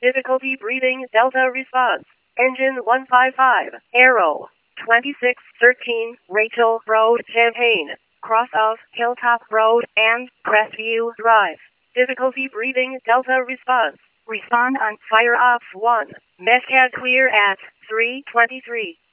Difficulty breathing Delta response. Engine 155. Arrow. 2613 Rachel Road, Champaign. Cross of Hilltop Road and Crestview Drive. Difficulty breathing Delta response. Respond on fire off 1. Mescad clear at 3:23.